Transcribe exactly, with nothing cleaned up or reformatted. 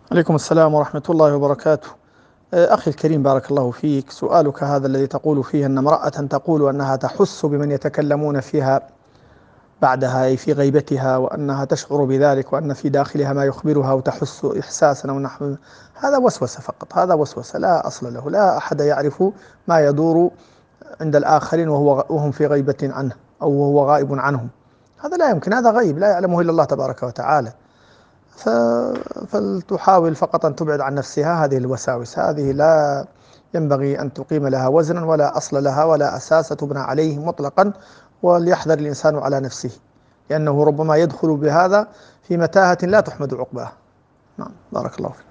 عليكم السلام ورحمة الله وبركاته. آه، أخي الكريم، بارك الله فيك. سؤالك هذا الذي تقول فيه أن امرأة تقول أنها تحس بمن يتكلمون فيها بعدها، أي في غيبتها، وأنها تشعر بذلك، وأن في داخلها ما يخبرها وتحس إحساسا أو نحو، هذا وسوسة فقط. هذا وسوسة لا أصل له. لا أحد يعرف ما يدور عند الآخرين وهو وهم في غيبة عنه أو وهو غائب عنهم. هذا لا يمكن، هذا غيب لا يعلمه إلا الله تبارك وتعالى. ف... فلتحاول فقط أن تبعد عن نفسها هذه الوساوس. هذه لا ينبغي أن تقيم لها وزنا ولا أصل لها ولا أساس تبنى عليه مطلقا. وليحذر الإنسان على نفسه، لأنه ربما يدخل بهذا في متاهة لا تحمد عقباها. نعم، بارك الله فيك.